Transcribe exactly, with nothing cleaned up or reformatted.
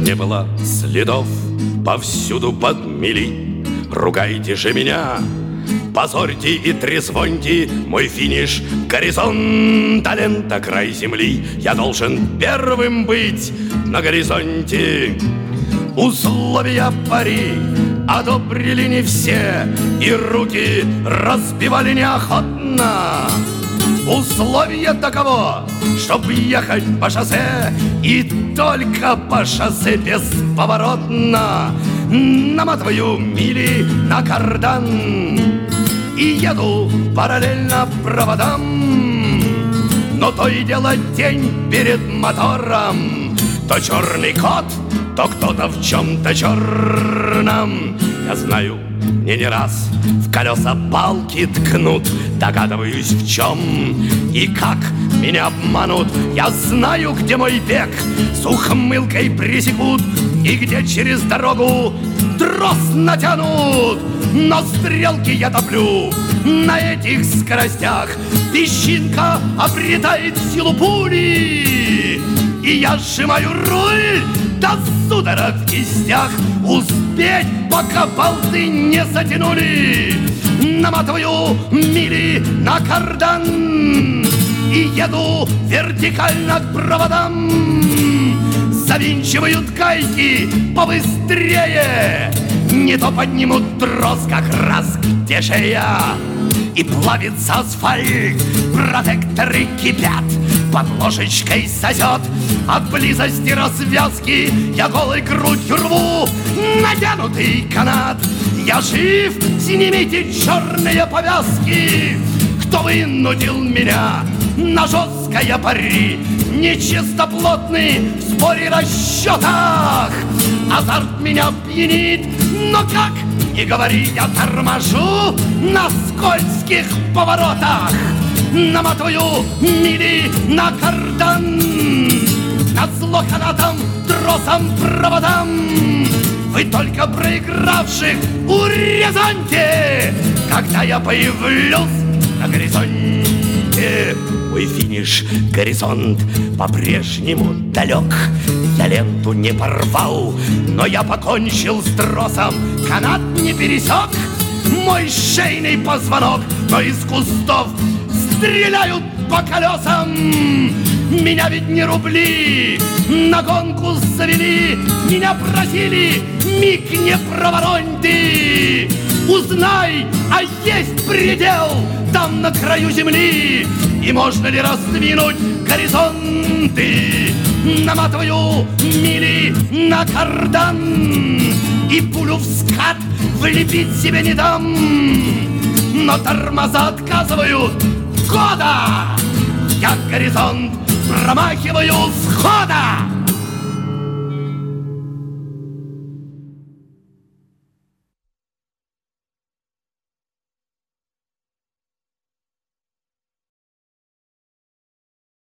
не было следов, повсюду подмели. Ругайте же меня, позорьте и трезвоньте мой финиш, горизонт, а лента край земли. Я должен первым быть на горизонте. Условия пари одобрили не все, и руки разбивали неохотно. Условие таково, чтоб ехать по шоссе, и только по шоссе бесповоротно. Наматываю мили на кардан и еду параллельно проводам. Но то и дело день перед мотором, то черный кот, то кто-то в чем-то черном. Я знаю, мне не раз в колеса палки ткнут, догадываюсь в чем и как меня обманут. Я знаю, где мой бег с ухмылкой пресекут, и где через дорогу трос натянут. Но стрелки я топлю на этих скоростях, песчинка обретает силу пули, и я сжимаю руль до судорог в кистях. Успеть, пока болты не затянули. Наматываю мили на кардан и еду вертикально к проводам. Завинчивают гайки побыстрее, не то поднимут трос как раз где шея. И плавится асфальт, протекторы кипят, под ложечкой сосет от близости развязки. Я голой грудью рву натянутый канат. Я жив, снимите черные повязки. Кто вынудил меня на жесткое пари? Нечистоплотный в споре расчетах. Азарт меня пьянит, но как ни говори, я торможу на скользких поворотах. Наматываю мили на кардан, назло канатом, тросом, проводам. Вы только проигравших урезоньте, когда я появлюсь на горизонте. Мой финиш, горизонт, по-прежнему далек. Я ленту не порвал, но я покончил с тросом, канат не пересек мой шейный позвонок. Но из кустов стреляют по колесам. Меня ведь не рубли на гонку завели. Меня просили, миг не проворонь ты. Узнай, а есть предел там на краю земли, и можно ли раздвинуть горизонты. Наматываю мили на кардан и пулю в скат влепить себе не дам. Но тормоза отказывают года. Я горизонт промахиваю с хода.